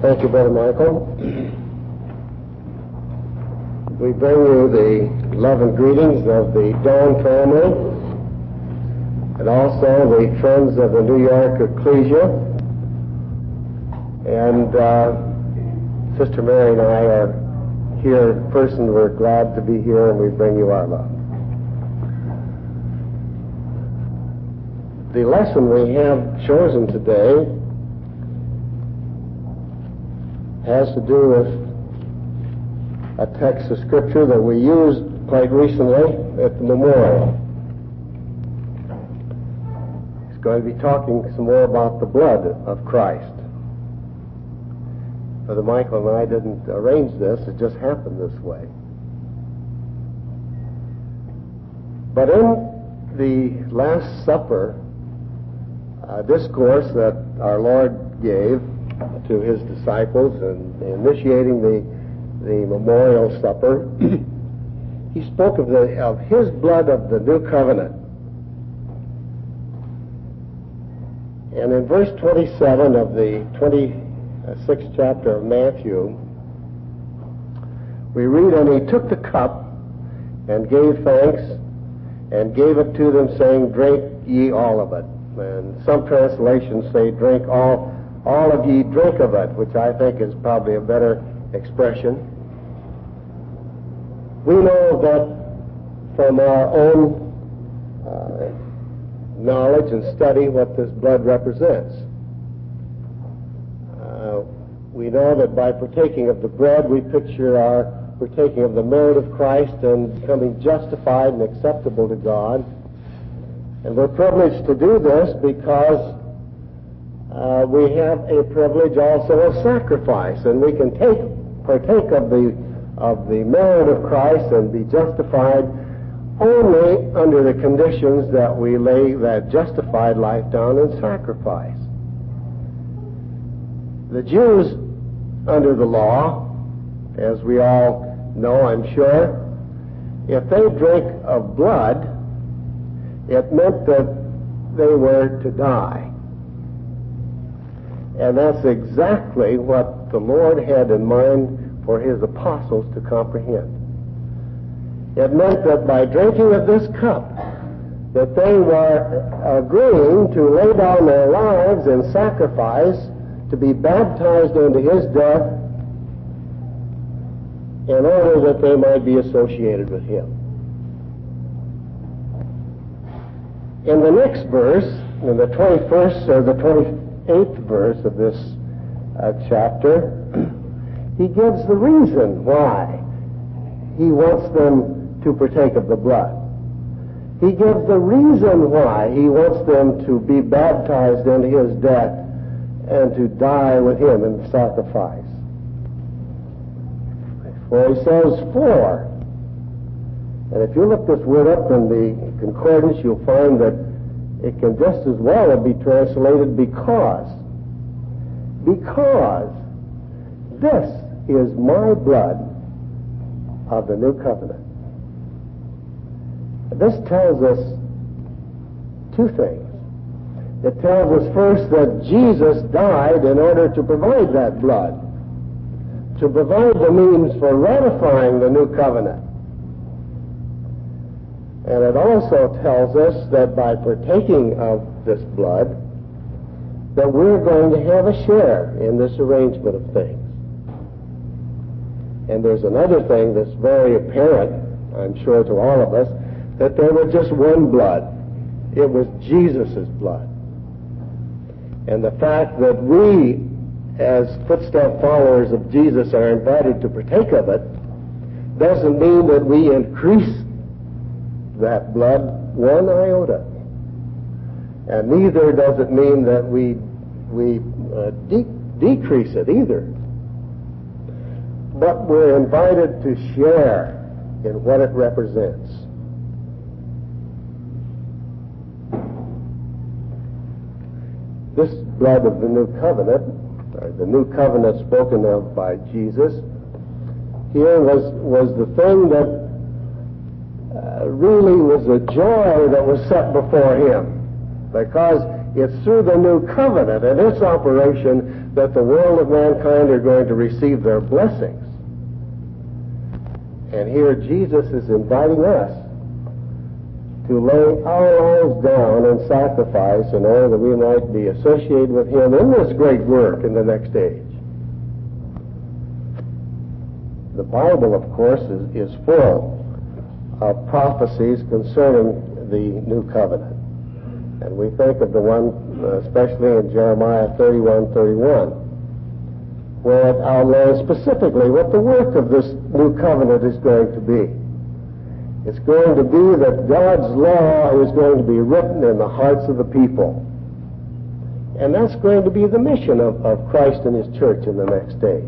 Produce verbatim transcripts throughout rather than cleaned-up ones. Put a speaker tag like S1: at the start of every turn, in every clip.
S1: Thank you, Brother Michael. We bring you the love and greetings of the Dawn family and also the friends of the New York Ecclesia. And uh, Sister Mary and I are here in person. We're glad to be here, and we bring you our love. The lesson we have chosen today has to do with a text of Scripture that we used quite recently at the memorial. He's going to be talking some more about the blood of Christ. Brother Michael and I didn't arrange this, it just happened this way. But in the Last Supper uh, discourse that our Lord gave to his disciples and initiating the, the memorial supper, he spoke of, the, of his blood of the new covenant. And in verse twenty-seven of the twenty-sixth chapter of Matthew, we read, "And he took the cup and gave thanks and gave it to them, saying, Drink ye all of it." And some translations say, "Drink all All of ye drink of it," which I think is probably a better expression. We know that from our own uh, knowledge and study what this blood represents. Uh, we know that by partaking of the bread, we picture our partaking of the merit of Christ and becoming justified and acceptable to God. And we're privileged to do this because Uh, we have a privilege also of sacrifice, and we can take partake of the of the merit of Christ and be justified only under the conditions that we lay that justified life down in sacrifice. The Jews under the law, as we all know, I'm sure, if they drank of blood, it meant that they were to die. And that's exactly what the Lord had in mind for his apostles to comprehend. It meant that by drinking of this cup, that they were agreeing to lay down their lives in sacrifice, to be baptized into his death, in order that they might be associated with him. In the next verse, in the twenty-first or the twenty-eighth verse of this uh, chapter, he gives the reason why he wants them to partake of the blood. He gives the reason why he wants them to be baptized into his death and to die with him in the sacrifice. For he says, "For," and if you look this word up in the concordance, you'll find that it can just as well be translated "because." Because this is my blood of the new covenant. This tells us two things. It tells us first that Jesus died in order to provide that blood, to provide the means for ratifying the new covenant. And it also tells us that by partaking of this blood, that we're going to have a share in this arrangement of things. And there's another thing that's very apparent, I'm sure to all of us, that there was just one blood. It was Jesus' blood. And the fact that we, as footstep followers of Jesus, are invited to partake of it, doesn't mean that we increase that blood one iota. And neither does it mean that we we uh, de- decrease it either. But we're invited to share in what it represents. This blood of the new covenant, or the new covenant spoken of by Jesus, here was, was the thing that uh, really was a joy that was set before him. Because it's through the new covenant and its operation that the world of mankind are going to receive their blessings. And here Jesus is inviting us to lay our lives down in sacrifice in order that we might be associated with him in this great work in the next age. The Bible, of course, is, is full of prophecies concerning the new covenant. And we think of the one, uh, especially in Jeremiah thirty-one thirty-one, where it outlines specifically what the work of this new covenant is going to be. It's going to be that God's law is going to be written in the hearts of the people. And that's going to be the mission of, of Christ and his church in the next age.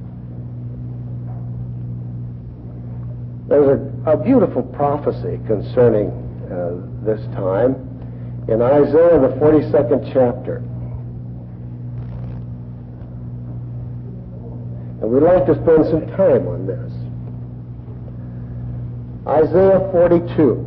S1: There's a, a beautiful prophecy concerning uh, this time in Isaiah, the forty-second chapter. And we'd like to spend some time on this. Isaiah forty-two.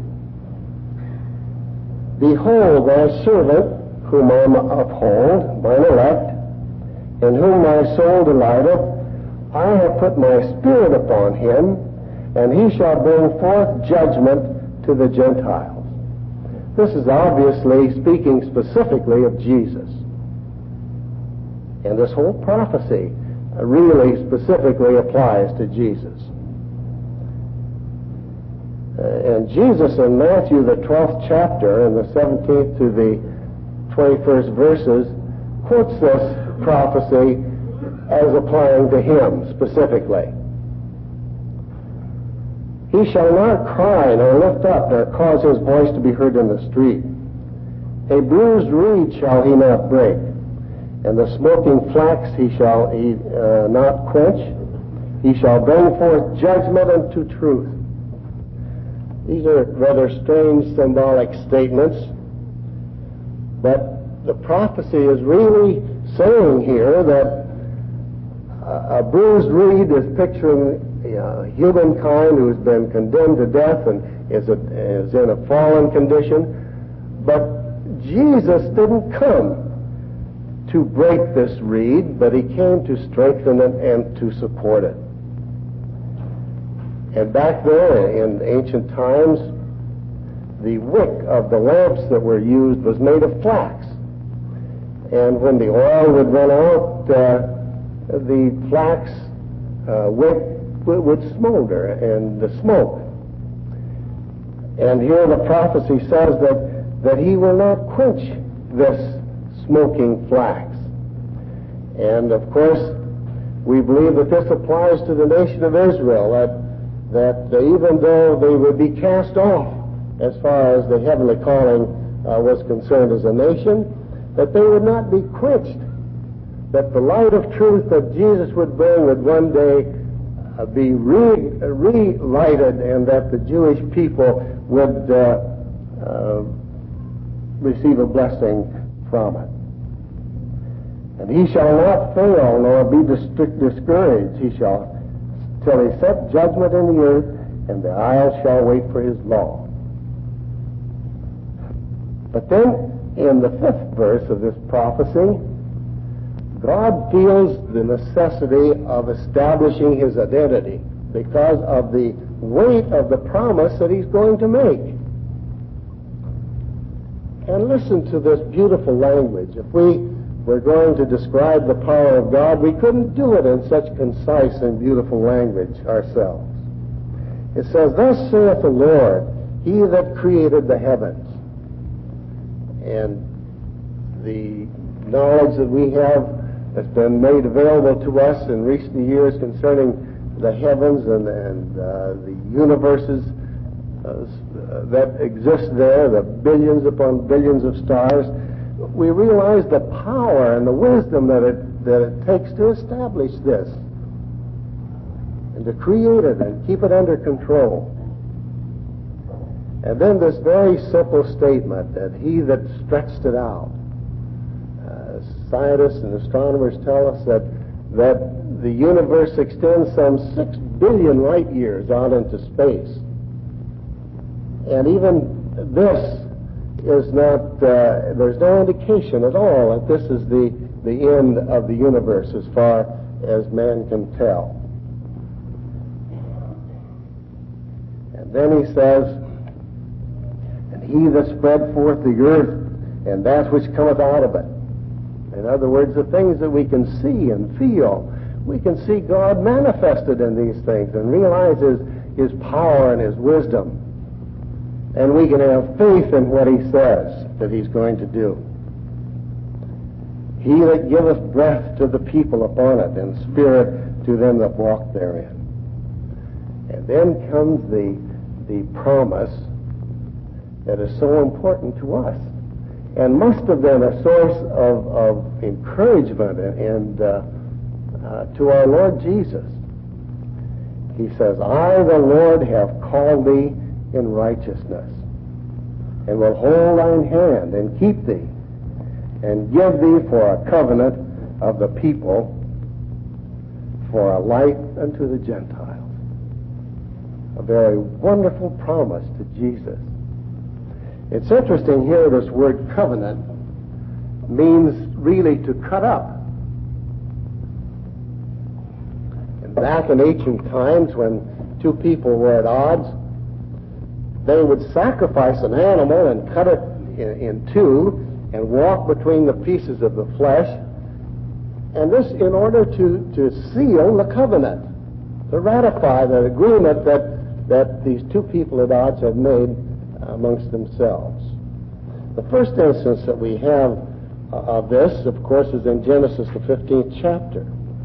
S1: Behold, thy servant, whom I uphold, mine elect, in whom my soul delighteth. I have put my spirit upon him, and he shall bring forth judgment to the Gentiles. This is obviously speaking specifically of Jesus. And this whole prophecy really specifically applies to Jesus. Uh, and Jesus in Matthew, the twelfth chapter, and the seventeenth to the twenty-first verses, quotes this prophecy as applying to him specifically. He shall not cry nor lift up nor cause his voice to be heard in the street. A bruised reed shall he not break, and the smoking flax he shall he, uh, not quench. He shall bring forth judgment unto truth. These are rather strange symbolic statements, but the prophecy is really saying here that a bruised reed is picturing uh, humankind who has been condemned to death and is, a, is in a fallen condition. But Jesus didn't come to break this reed, but he came to strengthen it and to support it. And back there in ancient times, the wick of the lamps that were used was made of flax. And when the oil would run out, uh, the flax uh, wick would smolder and the smoke. And here the prophecy says that, that he will not quench this smoking flax. And of course, we believe that this applies to the nation of Israel, that, that even though they would be cast off as far as the heavenly calling uh, was concerned as a nation, that they would not be quenched, that the light of truth that Jesus would bring would one day uh, be re- relighted, and that the Jewish people would uh, uh, receive a blessing from it. And he shall not fail nor be dis- discouraged. He shall, till he set judgment in the earth, and the isles shall wait for his law. But then, in the fifth verse of this prophecy, God feels the necessity of establishing his identity because of the weight of the promise that he's going to make. And listen to this beautiful language. If we were going to describe the power of God, we couldn't do it in such concise and beautiful language ourselves. It says, "Thus saith the Lord, he that created the heavens." And the knowledge that we have has been made available to us in recent years concerning the heavens and, and uh, the universes uh, that exist there, the billions upon billions of stars, we realize the power and the wisdom that it, that it takes to establish this and to create it and keep it under control. And then this very simple statement that he that stretched it out. Uh, scientists and astronomers tell us that, that the universe extends some six billion light years out into space. And even this is not, uh, there's no indication at all that this is the, the end of the universe as far as man can tell. And then he says, and he that spread forth the earth, and that which cometh out of it. In other words, the things that we can see and feel, we can see God manifested in these things and realize his, his power and his wisdom. And we can have faith in what he says that he's going to do. He that giveth breath to the people upon it, and spirit to them that walk therein. And then comes the, the promise that is so important to us, and must have been a source of, of encouragement and uh, uh, to our Lord Jesus. He says, I, the Lord, have called thee in righteousness, and will hold thine hand, and keep thee, and give thee for a covenant of the people, for a light unto the Gentiles. A very wonderful promise to Jesus. It's interesting here, this word covenant means really to cut up. And back in ancient times, when two people were at odds, they would sacrifice an animal and cut it in, in two and walk between the pieces of the flesh, and this in order to, to seal the covenant, to ratify the agreement that, that these two people at odds had made amongst themselves. The first instance that we have uh, of this, of course, is in Genesis, the fifteenth chapter.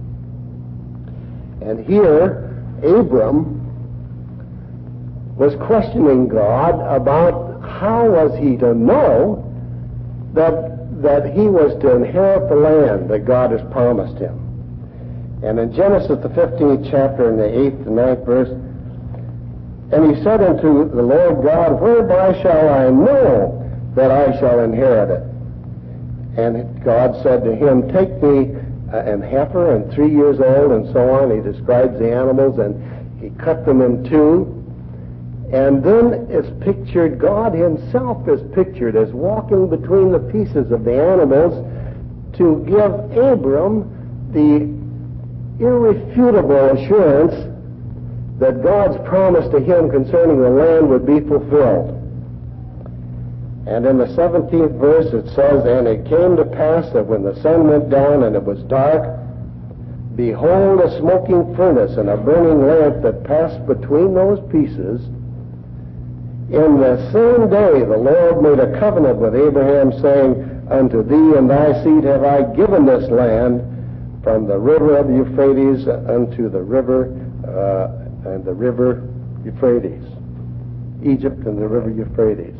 S1: And here, Abram was questioning God about how was he to know that, that he was to inherit the land that God has promised him. And in Genesis, the fifteenth chapter, in the eighth and ninth verse, and he said unto the Lord God, whereby shall I know that I shall inherit it? And God said to him, take me an heifer and three years old, and so on. He describes the animals, and he cut them in two. And then it's pictured, God himself is pictured as walking between the pieces of the animals to give Abram the irrefutable assurance that God's promise to him concerning the land would be fulfilled. And in the seventeenth verse it says, and it came to pass that when the sun went down and it was dark, behold, a smoking furnace and a burning lamp that passed between those pieces. In the same day the Lord made a covenant with Abraham, saying, unto thee and thy seed have I given this land, from the river of the Euphrates unto the river uh, and the river Euphrates, Egypt and the river Euphrates.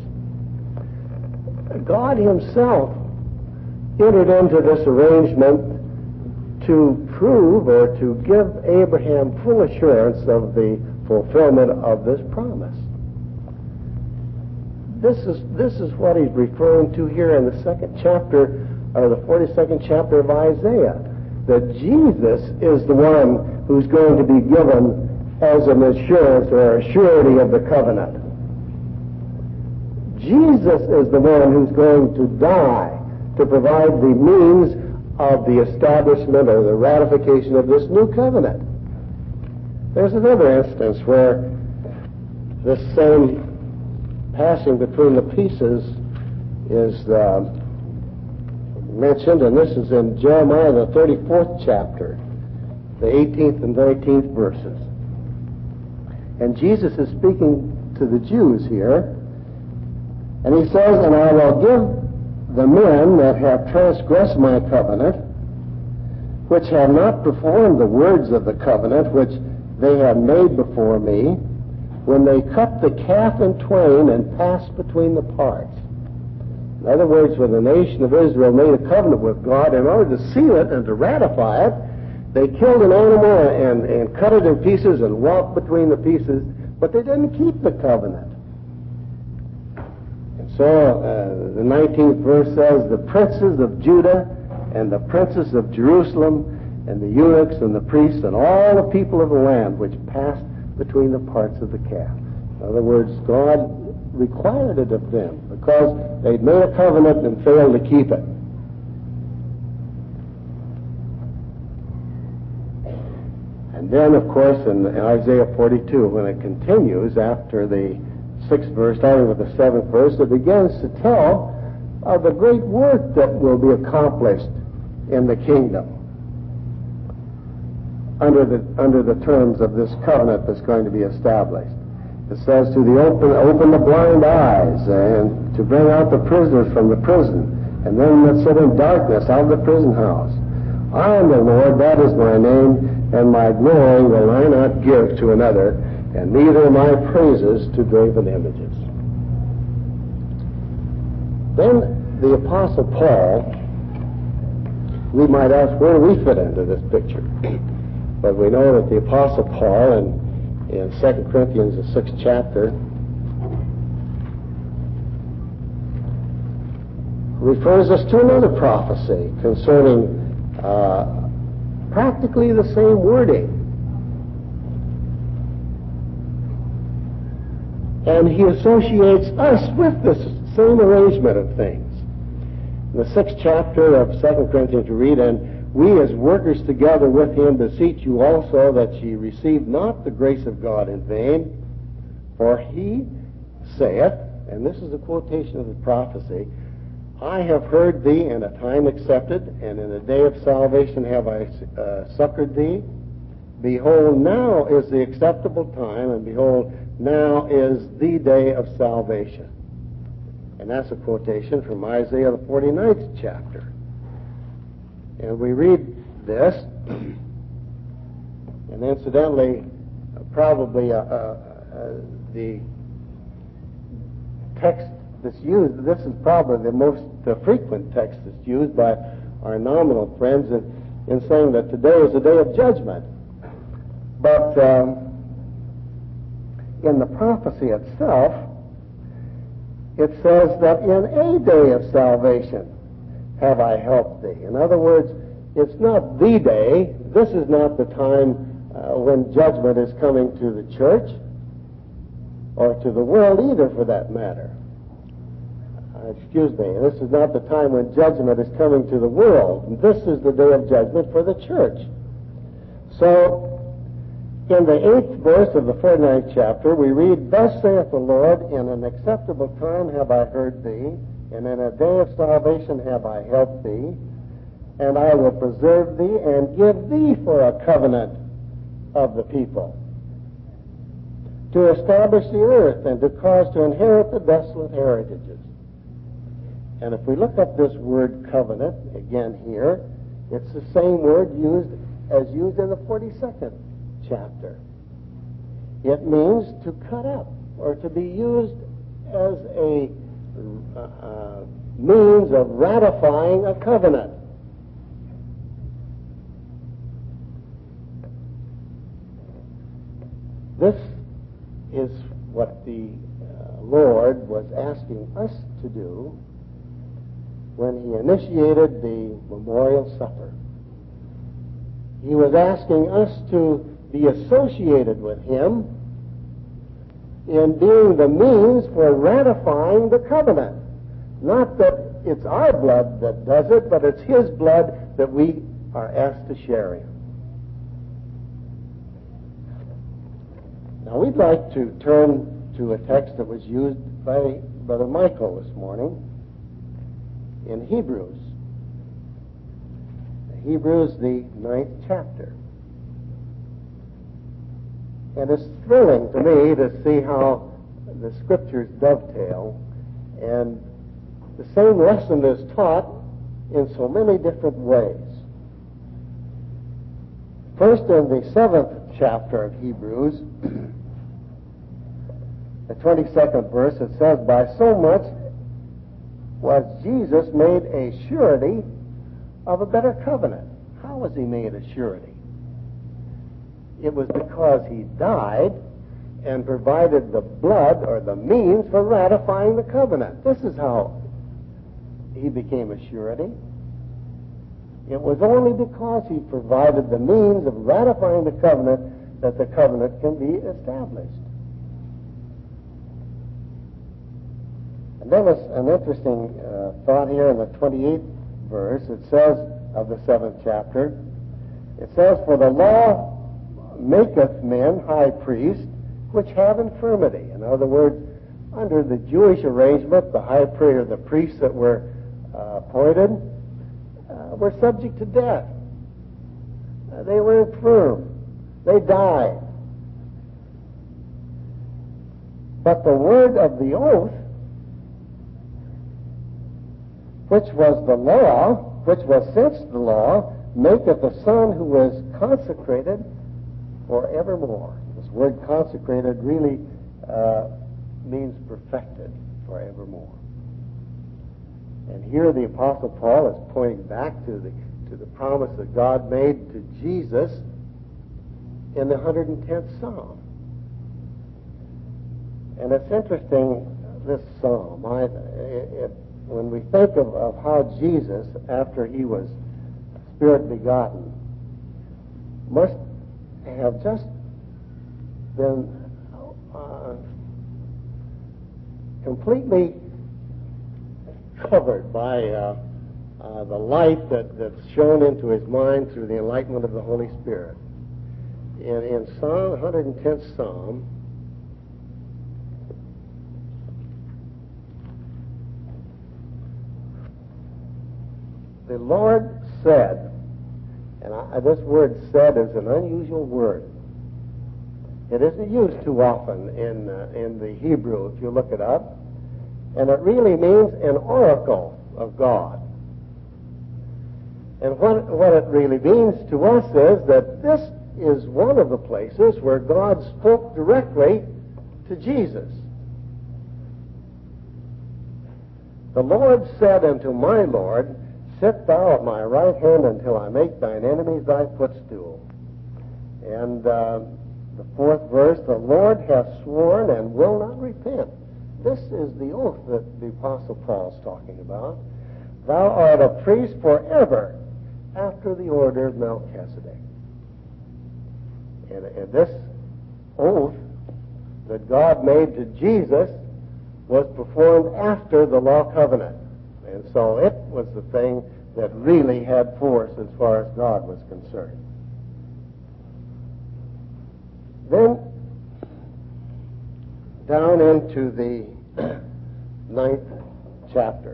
S1: God himself entered into this arrangement to prove or to give Abraham full assurance of the fulfillment of this promise. This is, this is what he's referring to here in the second chapter, or the forty-second chapter of Isaiah, that Jesus is the one who's going to be given as an assurance or a surety of the covenant. Jesus is the one who's going to die to provide the means of the establishment or the ratification of this new covenant. There's another instance where this same passing between the pieces is uh, mentioned, and this is in Jeremiah, the thirty-fourth chapter, the eighteenth and nineteenth verses. And Jesus is speaking to the Jews here, and he says, and I will give the men that have transgressed my covenant, which have not performed the words of the covenant which they have made before me, when they cut the calf in twain and passed between the parts. In other words, when the nation of Israel made a covenant with God, in order to seal it and to ratify it, they killed an animal and, and cut it in pieces and walked between the pieces, but they didn't keep the covenant. And so uh, the nineteenth verse says, the princes of Judah and the princes of Jerusalem and the eunuchs and the priests and all the people of the land which passed between the parts of the calf. In other words, God required it of them. The because they'd made a covenant and failed to keep it. And then, of course, in Isaiah forty-two, when it continues after the sixth verse, starting with the seventh verse, it begins to tell of the great work that will be accomplished in the kingdom under the under the terms of this covenant that's going to be established. It says to the open open the blind eyes, and to bring out the prisoners from the prison, and them that sit in darkness out of the prison house. I am the Lord, that is my name, and my glory will I not give to another, and neither my praises to graven images. Then the Apostle Paul, we might ask, where do we fit into this picture? But we know that the Apostle Paul in, in Second Corinthians, the sixth chapter, refers us to another prophecy concerning uh, practically the same wording. And he associates us with this same arrangement of things. In the sixth chapter of Second Corinthians we read, and we as workers together with him beseech you also that ye receive not the grace of God in vain, for he saith, and this is a quotation of the prophecy, I have heard thee in a time accepted, and in a day of salvation have I uh, succored thee. Behold, now is the acceptable time, and behold, now is the day of salvation. And that's a quotation from Isaiah the forty-ninth chapter. And we read this, and incidentally, probably uh, uh, uh, the text that's used, this is probably the most uh, frequent text that's used by our nominal friends in, in saying that today is the day of judgment. But um, in the prophecy itself, it says that in a day of salvation have I helped thee. In other words, it's not the day. This is not the time uh, when judgment is coming to the church or to the world either, for that matter. Uh, excuse me. This is not the time when judgment is coming to the world. This is the day of judgment for the church. So, in the eighth verse of the forty-ninth chapter, we read, Thus saith the Lord, in an acceptable time have I heard thee, and in a day of salvation have I helped thee, and I will preserve thee and give thee for a covenant of the people, to establish the earth and to cause to inherit the desolate heritages. And if we look up this word covenant again here, it's the same word used as used in the forty-second chapter. It means to cut up, or to be used as a uh, uh, means of ratifying a covenant. This is what the uh, Lord was asking us to do when he initiated the memorial supper. He was asking us to be associated with him in being the means for ratifying the covenant. Not that it's our blood that does it, but it's his blood that we are asked to share in. Now we'd like to turn to a text that was used by Brother Michael this morning in Hebrews. Hebrews, the ninth chapter. And it's thrilling to me to see how the scriptures dovetail, and the same lesson is taught in so many different ways. First, in the seventh chapter of Hebrews, the twenty-second verse, it says, By so much was Jesus made a surety of a better covenant. How was he made a surety? It was because he died and provided the blood or the means for ratifying the covenant. This is how he became a surety. It was only because he provided the means of ratifying the covenant that the covenant can be established. And then an interesting uh, thought here in the twenty-eighth verse. It says, of the seventh chapter, it says, "For the law maketh men high priests which have infirmity." In other words, under the Jewish arrangement, the high priest, or the priests that were uh, appointed, uh, were subject to death. Uh, they were infirm. They died. But the word of the oath, which was the law, which was since the law, maketh a son who is consecrated forevermore. This word consecrated really uh, means perfected forevermore. And here the Apostle Paul is pointing back to the to the promise that God made to Jesus in the one hundred tenth Psalm. And it's interesting, this psalm. I, it, when we think of, of how Jesus, after he was Spirit begotten, must have just been uh, completely covered by uh, uh, the light that, that's shone into his mind through the enlightenment of the Holy Spirit. In, in Psalm, one hundred tenth Psalm, the Lord said, and I, this word "said" is an unusual word. It isn't used too often in uh, in the Hebrew, if you look it up. And it really means an oracle of God. And what, what it really means to us is that this is one of the places where God spoke directly to Jesus. "The Lord said unto my Lord, Sit thou at my right hand until I make thine enemies thy footstool." And uh, the fourth verse, "The Lord hath sworn and will not repent." This is the oath that the Apostle Paul is talking about. "Thou art a priest forever after the order of Melchizedek." And, and this oath that God made to Jesus was performed after the law covenant. And so it was the thing that really had force as far as God was concerned. Then, down into the ninth chapter,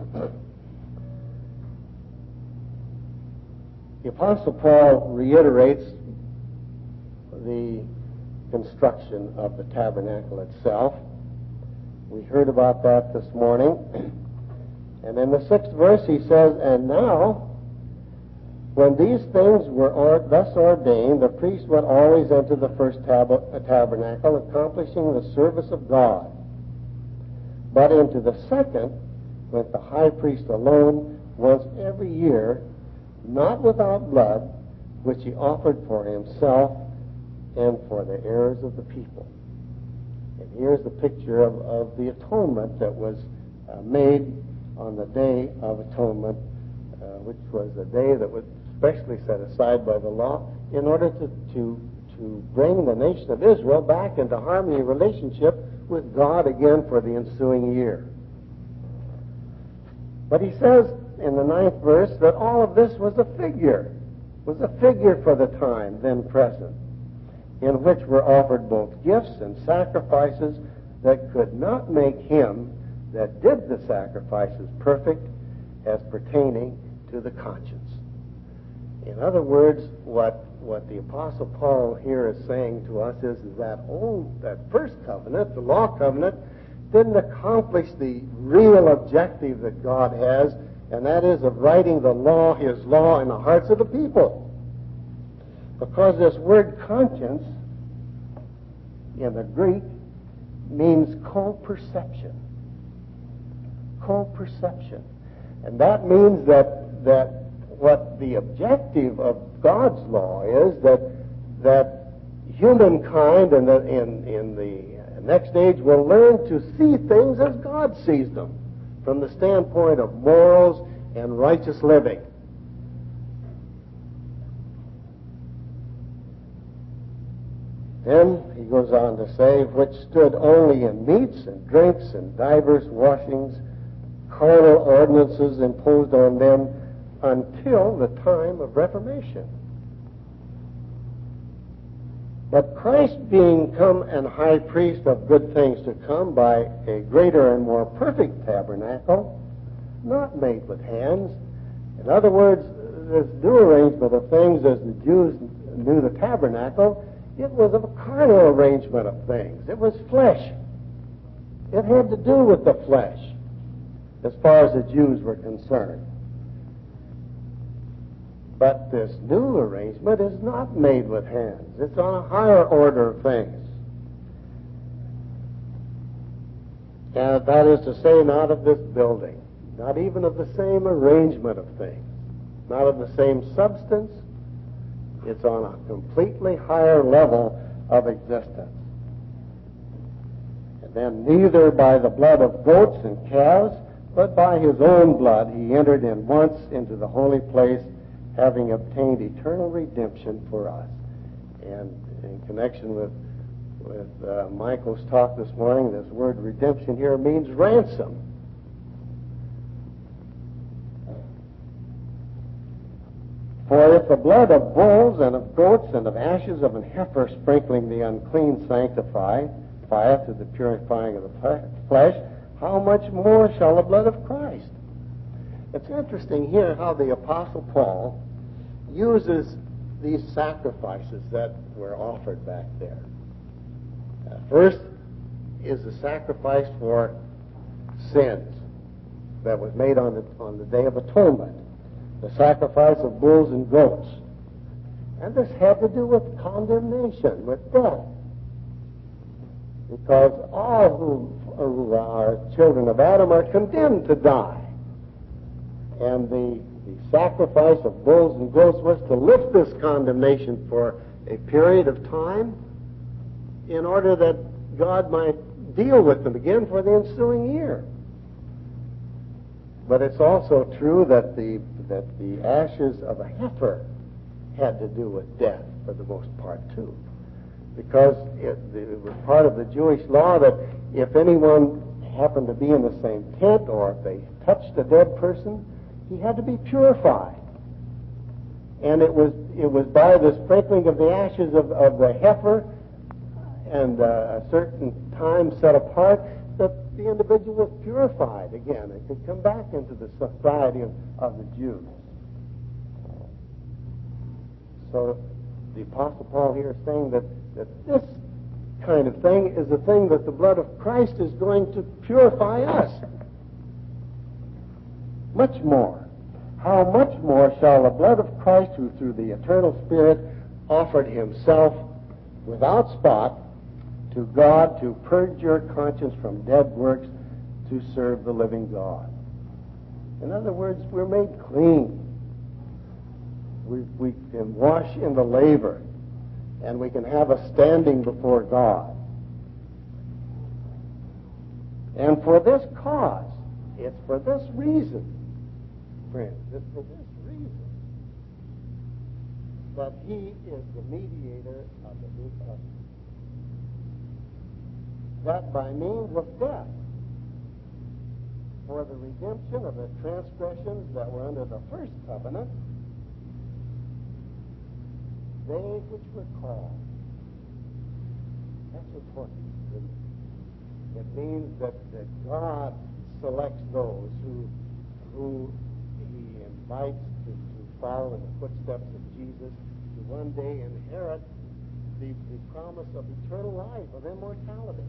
S1: the Apostle Paul reiterates the construction of the tabernacle itself. We heard about that this morning. And in the sixth verse he says, "And now, when these things were or, thus ordained, the priest went always into the first tab- tabernacle, accomplishing the service of God. But into the second went the high priest alone, once every year, not without blood, which he offered for himself and for the errors of the people." And here's the picture of, of the atonement that was uh, made on the Day of Atonement, uh, which was a day that was specially set aside by the law in order to, to, to bring the nation of Israel back into harmony and relationship with God again for the ensuing year. But he says in the ninth verse that all of this was a figure, was a figure for the time then present, in which were offered both gifts and sacrifices that could not make him that did the sacrifices perfect as pertaining to the conscience. In other words, what what the Apostle Paul here is saying to us is, is that old, that first covenant, the law covenant, didn't accomplish the real objective that God has, and that is of writing the law, his law, in the hearts of the people. Because this word conscience in the Greek means co-perception. Co-perception. And that means that that what the objective of God's law is, that that humankind in the, in, in the next age will learn to see things as God sees them, from the standpoint of morals and righteous living. Then he goes on to say, which stood only in meats and drinks and divers washings, carnal ordinances imposed on them until the time of Reformation. But Christ being come an high priest of good things to come by a greater and more perfect tabernacle, not made with hands. In other words, this new arrangement of things as the Jews knew the tabernacle, it was a carnal arrangement of things. It was flesh. It had to do with the flesh as far as the Jews were concerned. But this new arrangement is not made with hands. It's on a higher order of things. And that is to say, not of this building, not even of the same arrangement of things, not of the same substance. It's on a completely higher level of existence. And then neither by the blood of goats and calves, but by his own blood he entered in once into the holy place, having obtained eternal redemption for us. And in connection with, with uh, Michael's talk this morning, this word redemption here means ransom. For if the blood of bulls and of goats and of ashes of an heifer sprinkling the unclean sanctify fire to the purifying of the flesh, how much more shall the blood of Christ? It's interesting here how the Apostle Paul uses these sacrifices that were offered back there. Uh, first is the sacrifice for sins that was made on the, on the Day of Atonement, the sacrifice of bulls and goats. And this had to do with condemnation, with death. Because all who, who are children of Adam are condemned to die. And the, the sacrifice of bulls and goats was to lift this condemnation for a period of time in order that God might deal with them again for the ensuing year. But it's also true that the that the ashes of a heifer had to do with death for the most part too, because it, it was part of the Jewish law that if anyone happened to be in the same tent or if they touched a dead person, he had to be purified. And it was it was by the sprinkling of the ashes of, of the heifer and uh, a certain time set apart that the individual was purified again and could come back into the society of, of the Jews. So the Apostle Paul here is saying that, that this kind of thing is the thing that the blood of Christ is going to purify us. Much more. How much more shall the blood of Christ, who through the eternal Spirit offered himself without spot to God to purge your conscience from dead works to serve the living God. In other words, we're made clean. We, we can wash in the laver, and we can have a standing before God. And for this cause, it's for this reason, friends, it's for this reason that he is the mediator of the new covenant. That by means of death, for the redemption of the transgressions that were under the first covenant, they which were called. That's important, isn't it? It means that, that God selects those who who he invites to, to follow in the footsteps of Jesus, to one day inherit the, the promise of eternal life, of immortality.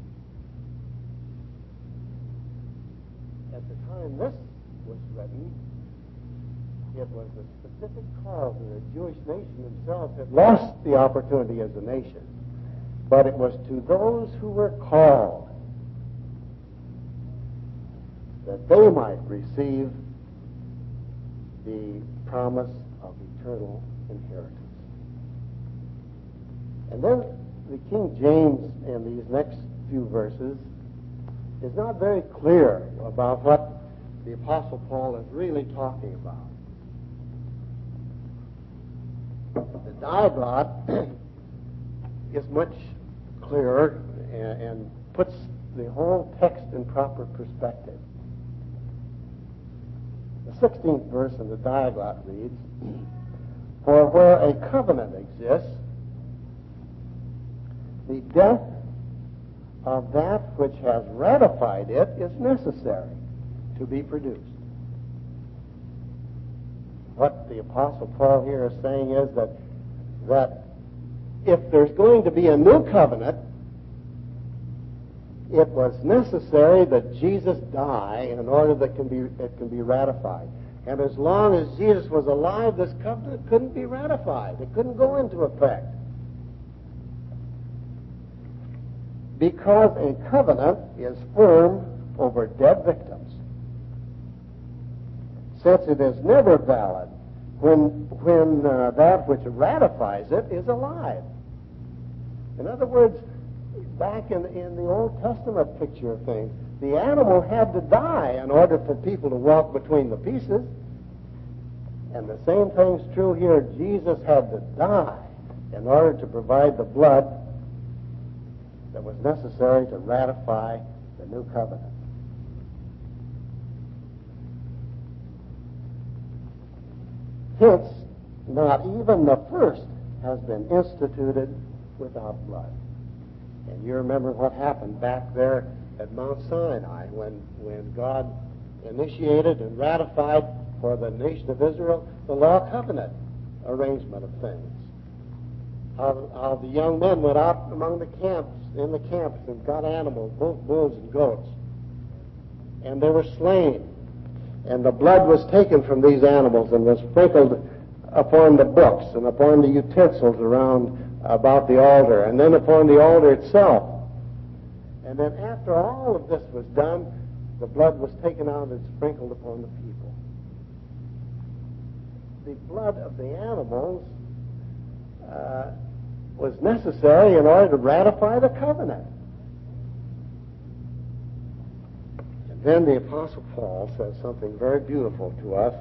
S1: At the time this was written, it was a specific call to the Jewish nation themselves had lost the opportunity as a nation. But it was to those who were called that they might receive the promise of eternal inheritance. And then the King James in these next few verses is not very clear about what the Apostle Paul is really talking about. The diaglott is much clearer and, and puts the whole text in proper perspective. The sixteenth verse in the Diaglott reads, "For where a covenant exists, the death of that which has ratified it is necessary to be produced." What the Apostle Paul here is saying is that, that if there's going to be a new covenant, it was necessary that Jesus die in order that can be, it can be ratified. And as long as Jesus was alive, this covenant couldn't be ratified. It couldn't go into effect. Because a covenant is firm over dead victims. Since it is never valid when, when uh, that which ratifies it is alive. In other words, back in, in the Old Testament picture of things, the animal had to die in order for people to walk between the pieces. And the same thing's true here. Jesus had to die in order to provide the blood that was necessary to ratify the new covenant. Hence, not even the first has been instituted without blood. And you remember what happened back there at Mount Sinai when, when God initiated and ratified for the nation of Israel the law covenant arrangement of things. How, how the young men went out among the camps, in the camps, and got animals, both bulls and goats. And they were slain. And the blood was taken from these animals and was sprinkled upon the books and upon the utensils around about the altar, and then upon the altar itself. And then after all of this was done, the blood was taken out and sprinkled upon the people. The blood of the animals uh, was necessary in order to ratify the covenant. And then the Apostle Paul says something very beautiful to us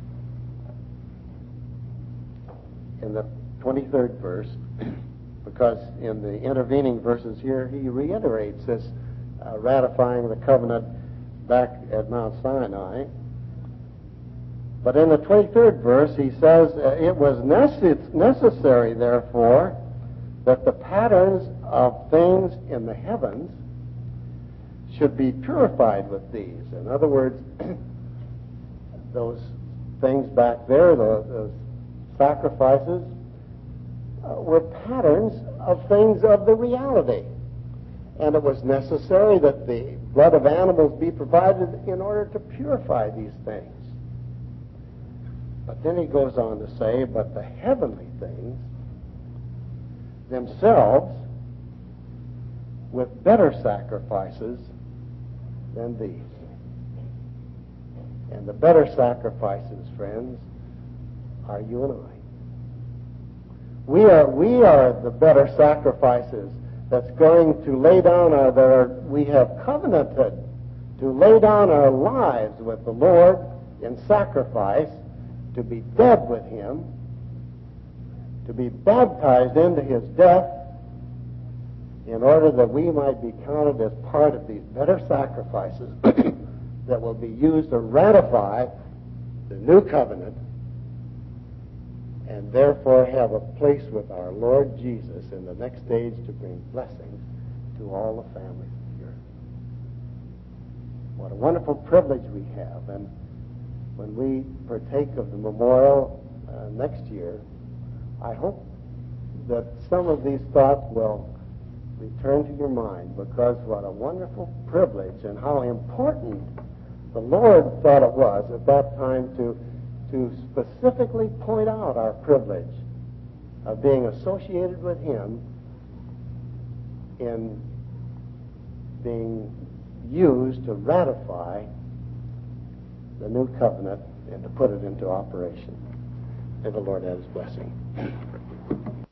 S1: in the twenty-third verse, because in the intervening verses here he reiterates this uh, ratifying the covenant back at Mount Sinai. But in the twenty-third verse he says, uh, it was nece- necessary, therefore, that the patterns of things in the heavens should be purified with these. In other words, those things back there, the, those sacrifices, uh, were patterns of things of the reality. And it was necessary that the blood of animals be provided in order to purify these things. But then he goes on to say, but the heavenly things themselves with better sacrifices than these. And the better sacrifices, friends, are you and I. We are we are the better sacrifices that's going to lay down our, that are, we have covenanted to lay down our lives with the Lord in sacrifice, to be dead with Him, to be baptized into His death, in order that we might be counted as part of these better sacrifices that will be used to ratify the new covenant, and therefore have a place with our Lord Jesus in the next stage to bring blessings to all the families of the earth. What a wonderful privilege we have. And when we partake of the memorial uh, next year, I hope that some of these thoughts will return to your mind, because what a wonderful privilege and how important the Lord thought it was at that time to to specifically point out our privilege of being associated with Him in being used to ratify the new covenant and to put it into operation. May the Lord add His blessing.